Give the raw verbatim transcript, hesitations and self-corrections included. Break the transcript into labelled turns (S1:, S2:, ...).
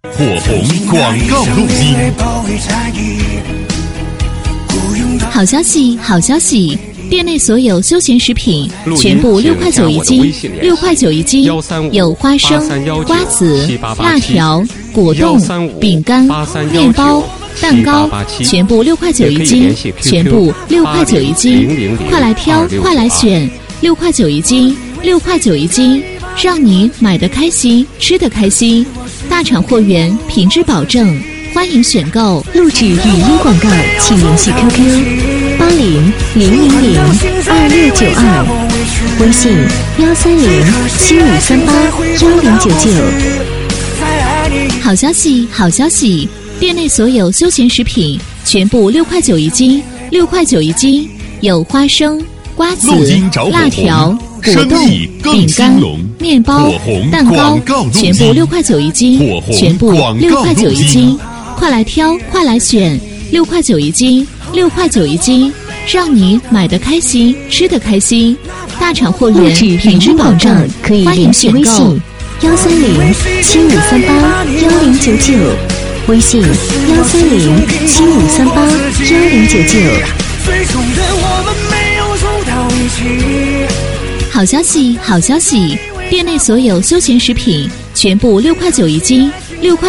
S1: 火红广告录音。
S2: 好消息，好消息！店内所有休闲食品全部六块九一斤，六块九一斤，有花生、瓜子、辣条、果冻、饼干、面包、蛋糕，全部六块九一斤，全部六块九一斤，快来挑，快来选，六块九一斤，六块九一斤，让你买得开心，吃得开心，大厂货源，品质保证，欢迎选购。
S3: 录制语音广告，请联系 Q Q。八零零零零二六九二，微信幺三零七五三八幺零九九。
S2: 好消息，好消息！店内所有休闲食品全部六块九一斤，六块九一斤，有花生、瓜子、辣条、果冻、饼干、面包、蛋糕，全部六块九一斤，全部六块九一斤，快来挑，快来选，六块九一斤。六块九一斤，让你买得开心，吃得开心，大厂货源，品质保证，
S3: 可以联系微信幺三零七五三八幺零九九，微信幺三零七五三八幺零九九。
S2: 好消息，好消息！店内所有休闲食品全部六块九一斤，六块。